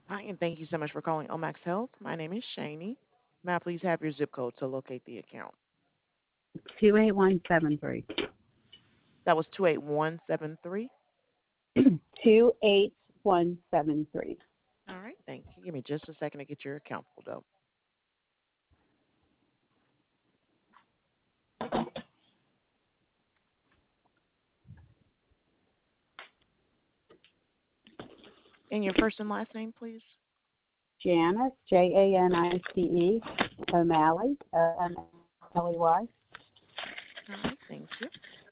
Hi, and thank you so much for calling Omax Health. My name is Shani. May I please have your zip code to locate the account? 28173. That was 28173. 28173. All right, thank you. Give me just a second to get your account pulled up. And your first and last name, please. Janice, Janice, O'Malley, O'Malley. All right, thank you.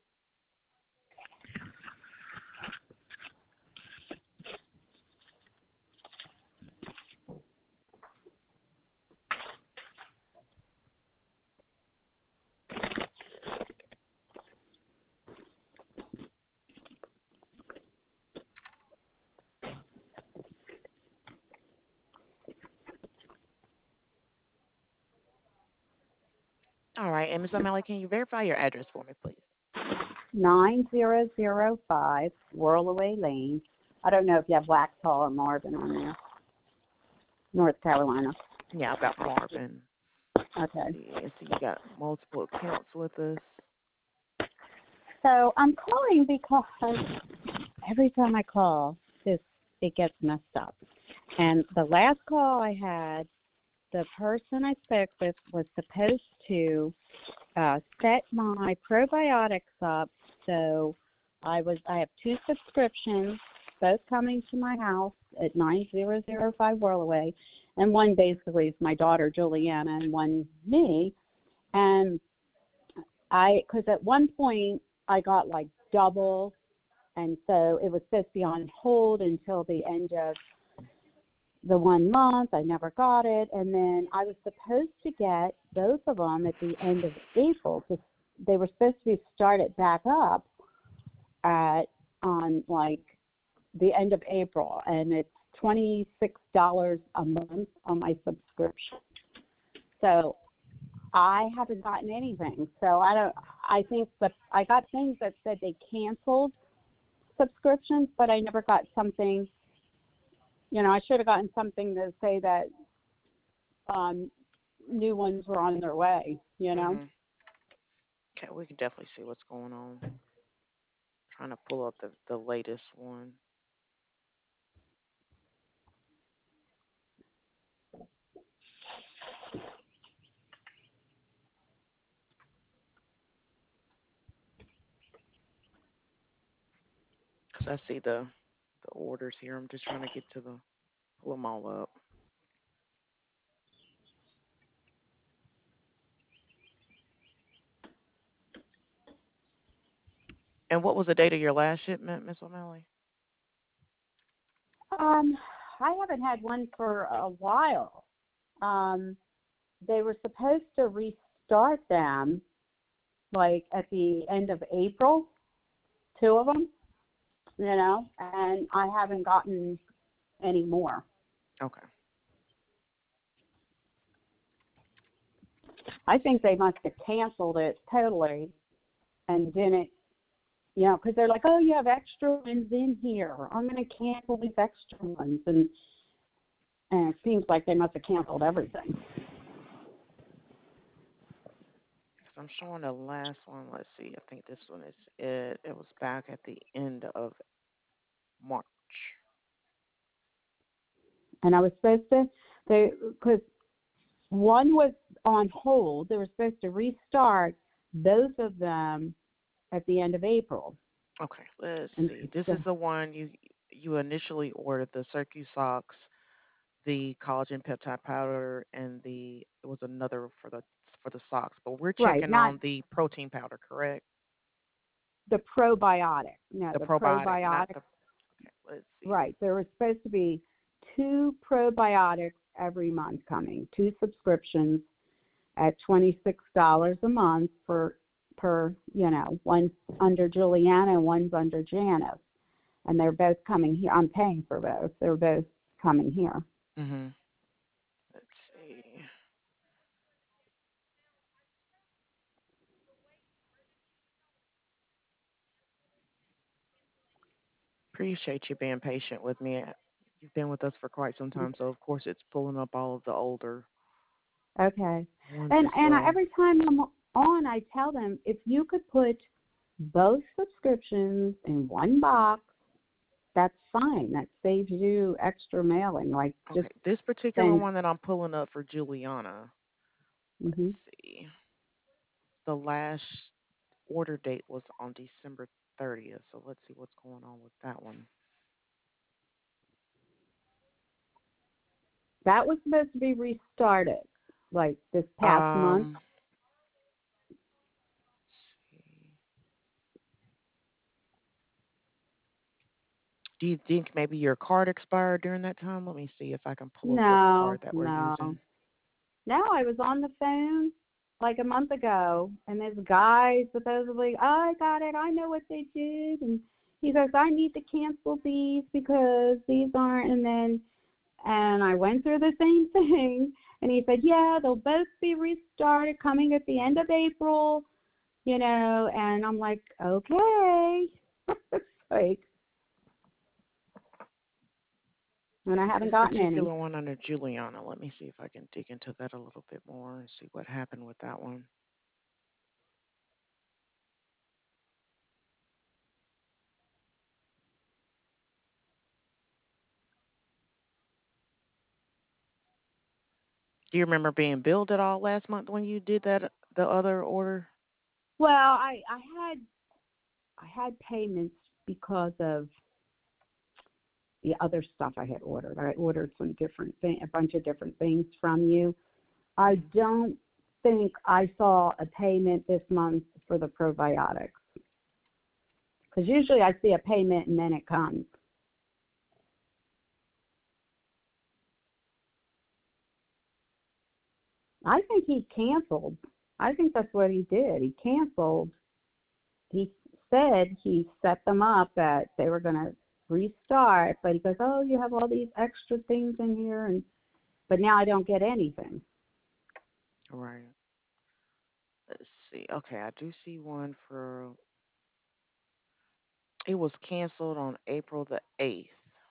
All right, and Ms. O'Malley, can you verify your address for me, please? 9005 Whirlaway Lane. I don't know if you have Waxhaw or Marvin on there. North Carolina. Yeah, I've got Marvin. Okay. See, I see you got multiple accounts with us. So I'm calling because every time I call, it gets messed up. And the last call I had, the person I spoke with was supposed to set my probiotics up. So I have two subscriptions, both coming to my house at 9005 Whirlaway, and one basically is my daughter Juliana, and one me. And because at one point I got like double, and so it was supposed to be on hold until the end of the 1 month. I never got it, and then I was supposed to get both of them at the end of April. They were supposed to be started back up at on like the end of April, and it's $26 a month on my subscription. So I haven't gotten anything. So I don't. I think that I got things that said they canceled subscriptions, but I never got something. I should have gotten something to say that um, new ones were on their way. Mm-hmm. Okay, we can definitely see what's going on. Trying to pull up the latest one. Because I see the orders here. I'm just trying to get to pull them all up. And what was the date of your last shipment, Miss O'Malley? Um, I haven't had one for a while. Um, they were supposed to restart them like at the end of April, two of them, and I haven't gotten any more. Okay. I think they must have canceled it totally and didn't, because they're like, oh, you have extra ones in here. I'm going to cancel these extra ones. And it seems like they must have canceled everything. So I'm showing the last one. Let's see. I think this one is it. It was back at the end of March. And I was supposed to, because one was on hold. They were supposed to restart both of them at the end of April. Okay, let's And see. This so, is the one you initially ordered the Circusox, the collagen peptide powder, and it was another for the socks. But we're right, checking not on the protein powder, correct? the probiotic. No, The the probiotic, not probiotic. the. Okay, let's see. Right. There was supposed to be two probiotics every month coming, two subscriptions at $26 a month one's under Juliana and one's under Janice. And they're both coming here. I'm paying for both. They're both coming here. Mhm. Let's see. Appreciate you being patient with me. You've been with us for quite some time, so of course it's pulling up all of the older Okay. ones And as well. every time I'm on, I tell them if you could put both subscriptions in one box, that's fine. That saves you extra mailing. Like just Okay, this particular send. one that I'm pulling up for Juliana, let's Hmm. see. The last order date was on December 30th, so let's see what's going on with that one. That was supposed to be restarted, like this past month. Um, let's see. Do you think maybe your card expired during that time? Let me see if I can pull up what No, card that we're no. using. No, I was on the phone like a month ago, and this guy supposedly, oh, I got it. I know what they did, and he goes, I need to cancel these because these aren't. And I went through the same thing, and he said, yeah, they'll both be restarted coming at the end of April, And I'm like, okay, like, and I haven't This gotten any. particular one under Juliana, let me see if I can dig into that a little bit more and see what happened with that one. Do you remember being billed at all last month when you did that the other order? Well, I had payments because of the other stuff I had ordered. I ordered a bunch of different things from you. I Hmm. don't think I saw a payment this month for the probiotics because usually I see a payment and then it comes. I think he canceled. I think that's what he did. He canceled. He said he set them up that they were going to restart, but he goes, "Oh, you have all these extra things in here," but now I don't get anything. Right. Let's see. Okay, I do see one for. It was canceled on April the 8th.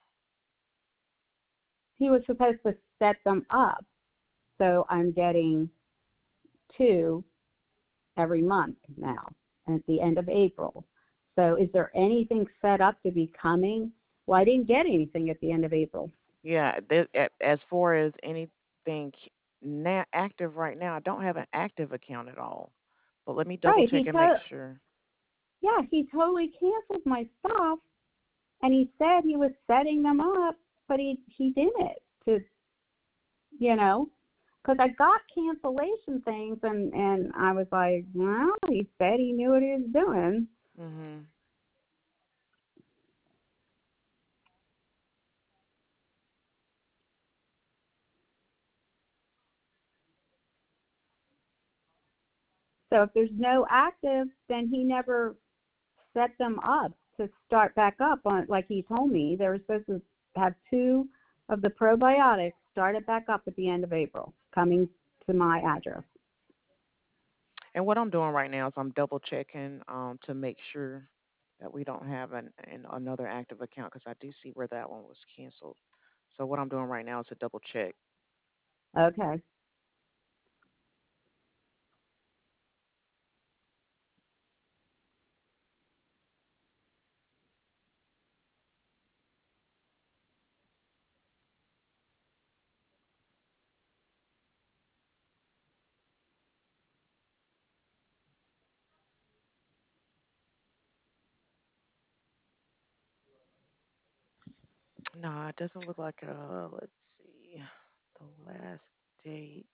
He was supposed to set them up, so I'm getting two every month now at the end of April. So is there anything set up to be coming? Well, I didn't get anything at the end of April. Yeah, as far as anything active right now, I don't have an active account at all. But let me double Right. check and make sure. Yeah, he totally canceled my stuff, and he said he was setting them up, but he didn't to you know because I got cancellation things, and I was like, well, he said he knew what he was doing. Mhm. So if there's no active, then he never set them up to start back up on like he told me they were supposed to have two of the probiotics started back up at the end of April coming to my address. And what I'm doing right now is I'm double checking to make sure that we don't have another active account because I do see where that one was canceled. So what I'm doing right now is to double check. Okay. No, it doesn't look like let's see. The last date.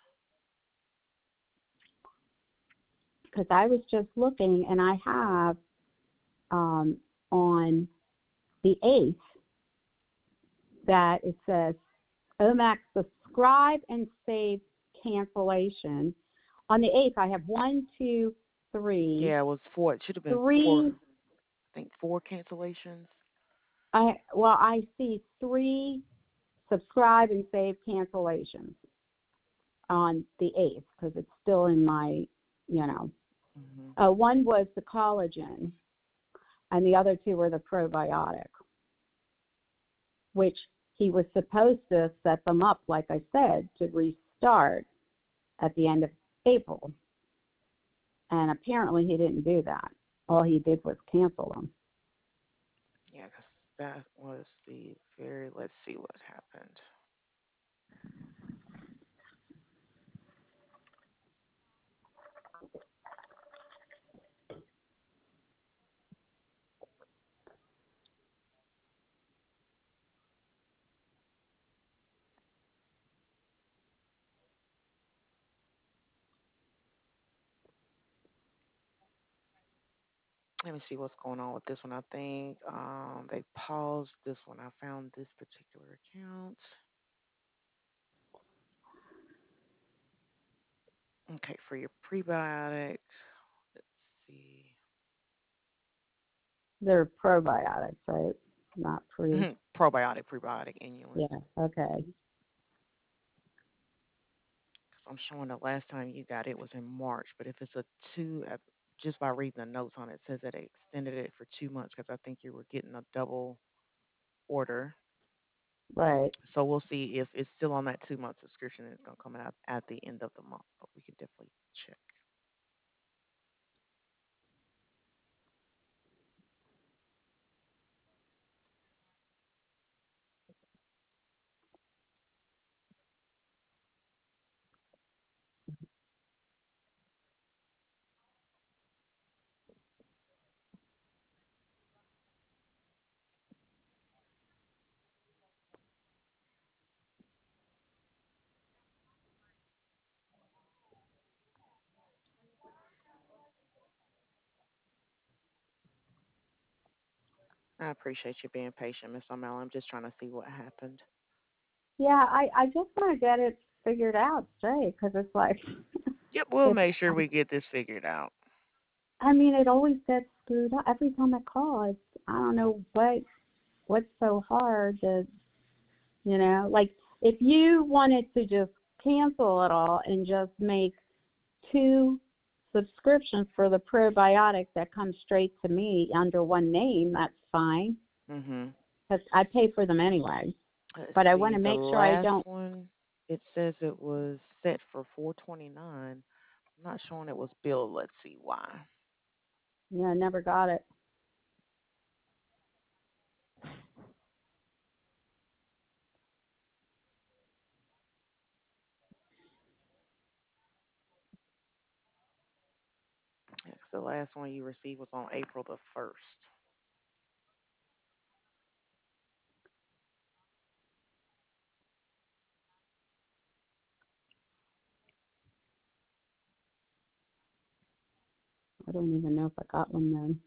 Because I was just looking and I have um, on the 8th that it says OMAX subscribe and save cancellation. On the 8th, I have one, two, three, Yeah, it was four. It should have been four. three. I think four cancellations. I see three subscribe and save cancellations on the 8th because it's still in my, you know. Mhm. One was the collagen, and the other two were the probiotic, which he was supposed to set them up, like I said, to restart at the end of April. And apparently he didn't do that. All he did was cancel them. Yeah, 'cause that was the very. Let's see what happened. Let me see what's going on with this one. I think they paused this one. I found this particular account. Okay, for your prebiotic. Let's see. They're probiotics, right? Not pre. Probiotic inulin. Yeah. Okay. 'Cause I'm showing the last time you got it was in March, but if it's a two, just by reading the notes on it, it says that they extended it for 2 months because I think you were getting a double order. Right. So we'll see if it's still on that 2 month subscription and it's gonna come out at the end of the month. But we can definitely check. I appreciate you being patient, Miss O'Malley. I'm just trying to see what happened. Yeah. I just want to get it figured out straight because it's like Yep, we'll it's. make sure we get this figured out. I mean, it always gets screwed up every time I call. It's I don't know what's so hard to like if you wanted to just cancel it all and just make two subscriptions for the probiotic that comes straight to me under one name, that's fine Mhm. because I pay for them anyway. Let's But I want see. to The make sure I last don't. one, it says it was set for 429. I'm not showing it was billed. Let's see why. Never got it. Yeah, 'cause the last one you received was on April the 1st. I don't even know if I got one then.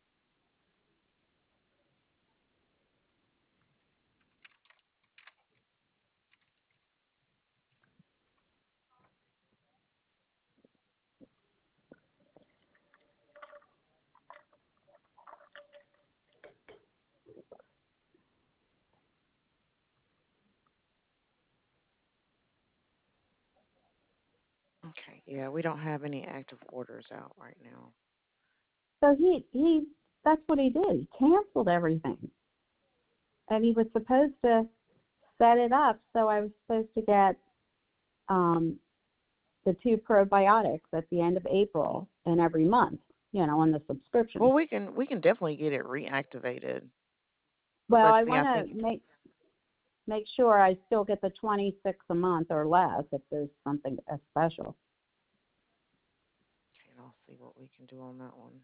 Okay. Yeah, we don't have any active orders out right now. So he that's what he did. He canceled everything, and he was supposed to set it up. So I was supposed to get um the two probiotics at the end of April and every month, on the subscription. Well, we can definitely get it reactivated. But Well, let's I see. I want think to make sure I still get the 26 a month or less if there's something special. okay, and I'll see what we can do on that one.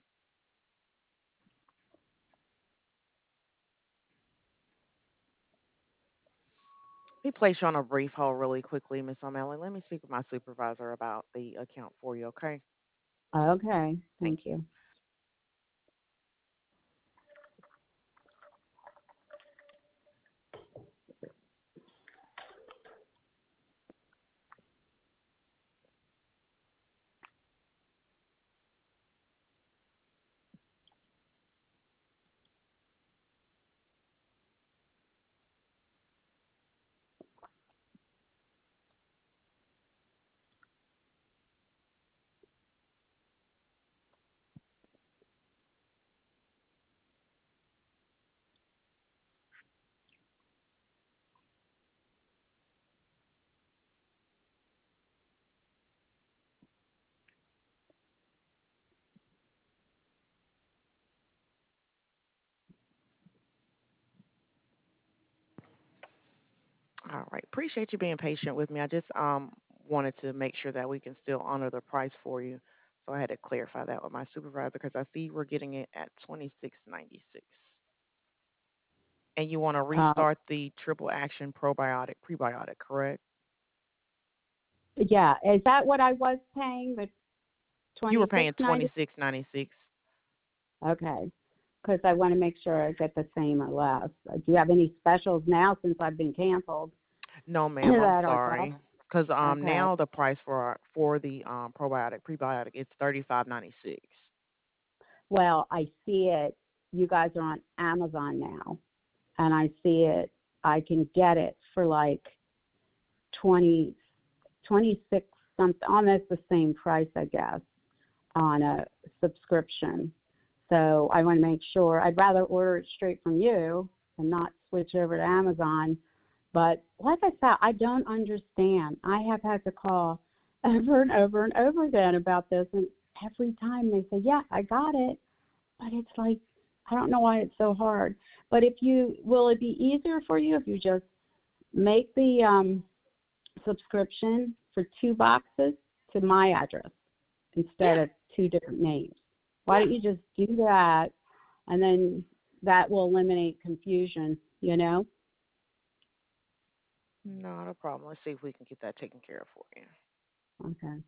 Let me place you on a brief hold really quickly, Miss O'Malley. Let me speak with my supervisor about the account for you, okay? Okay, Thank thank you. you. All right. Appreciate you being patient with me. I just wanted to make sure that we can still honor the price for you. So I had to clarify that with my supervisor because I see we're getting it at 26.96. And you want to Uh, restart the triple action probiotic prebiotic, correct? yeah, is that what I was paying? The You were twenty six paying ninety. 26.96. Okay, because I want to make sure I get the same or less. Do you have any specials now since I've been canceled No, ma'am, I'm that are less? sorry. Because Okay. now the price for the probiotic prebiotic it's 35.96. Well, I see it. You guys are on Amazon now, and I see it. I can get it for like 20, 26 something, almost the same price, I guess, on a subscription. So I want to make sure. I'd rather order it straight from you and not switch over to Amazon. But like I said, I don't understand. I have had to call over and over and over again about this, and every time they say, "Yeah, I got it," but it's like I don't know why it's so hard. But if you will, it be easier for you if you just make the subscription for 2 boxes to my address instead Yeah, of two different names. Why yeah. don't you just do that, and then that will eliminate confusion, you know? Not a problem. Let's see if we can get that taken care of for you. Okay.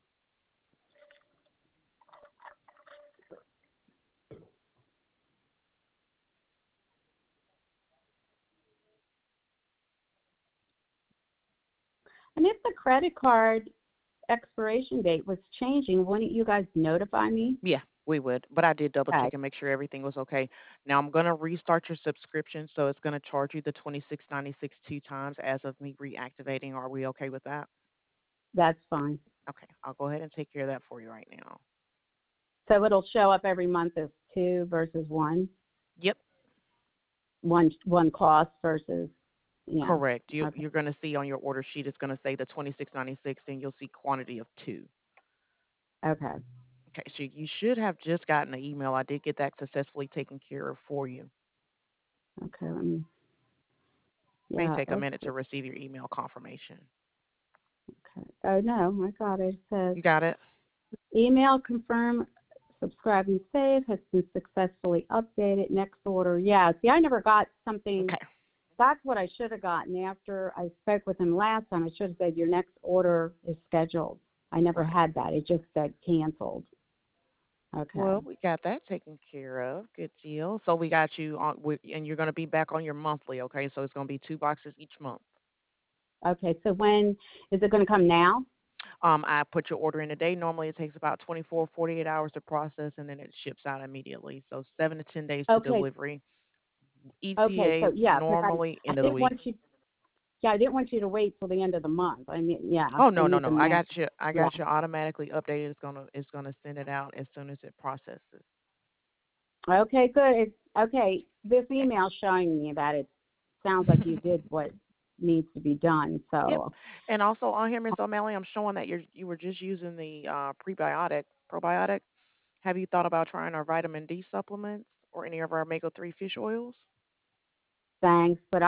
And if the credit card expiration date was changing, wouldn't you guys notify me? Yeah, we would. But I did double Okay, check and make sure everything was okay. Now I'm gonna restart your subscription, so it's gonna charge you the 26.96 two times as of me reactivating. Are we okay with that? that's fine. Okay, I'll go ahead and take care of that for you right now. So it'll show up every month as two versus one, Yep, one cost versus, yeah. correct. Okay. You're gonna see on your order sheet it's gonna say the 26.96, and you'll see quantity of two. Okay. Okay, so you should have just gotten an email. I did get that successfully taken care of for you. Okay. Let me. May Yeah. take a Let's minute see. to receive your email confirmation. Okay. Oh no, I got it. It says You got it? email confirm subscribe and save has been successfully updated. Next order. Yeah. See, I never got something. Okay. That's what I should have gotten after I spoke with him last time. I should have said your next order is scheduled. I never Right. had that. It just said canceled. Okay. Well, we got that taken care of. Good deal. So we got you on, and you're going to be back on your monthly, okay? So it's going to be 2 boxes each month. Okay. So when is it going to come now? I put your order in today. Normally it takes about 24, 48 hours to process, and then it ships out immediately. So 7 to 10 days to Okay. delivery. Okay. ETA So yeah, because normally I end of the didn't week. want you. Yeah, I didn't want you to wait till the end of the month. I mean, yeah, Oh I no, no, need no. them I now. got you. I Yeah. got you automatically updated. It's gonna send it out as soon as it processes. Okay, good. Okay, this Okay. email showing me that it sounds like you did what needs to be done. Yep. So, And also on here, Miss O'Malley, I'm showing that you were just using the prebiotic probiotic. Have you thought about trying our vitamin D supplements or any of our omega-3 fish oils? thanks, but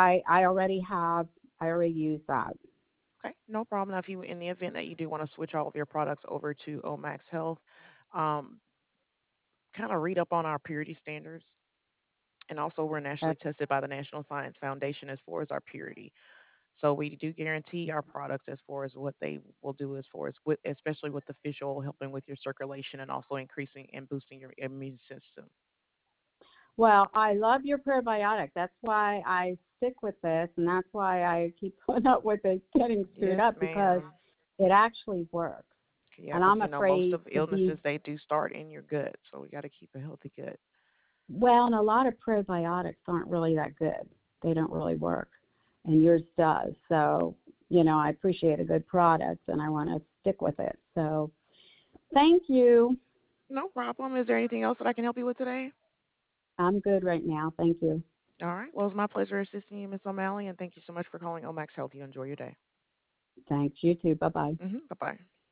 I already used that. Okay, no problem. Now, if you in the event that you do want to switch all of your products over to Omax Health, um, kind of read up on our purity standards. And also, we're Uh, nationally tested by the National Science Foundation as far as our purity. So we do guarantee our products as far as what they will do as far as with, especially with the fish oil helping with your circulation and also increasing and boosting your immune system. well, I love your probiotic. That's why I stick with this, and that's why I keep putting up with it getting screwed Yes, up because ma'am. it actually works. Yeah, And because I'm most afraid of to be illnesses they do start in your gut, so we got to keep a healthy gut. well, and a lot of probiotics aren't really that good. They don't really work, and yours does. So, I appreciate a good product, and I want to stick with it. So, thank you. No problem. Is there anything else that I can help you with today? I'm good right now. Thank you. All right. Well, it's my pleasure assisting you, Miss O'Malley, and thank you so much for calling Omax Health. You enjoy your day. Thanks. You too. Bye bye. Bye bye.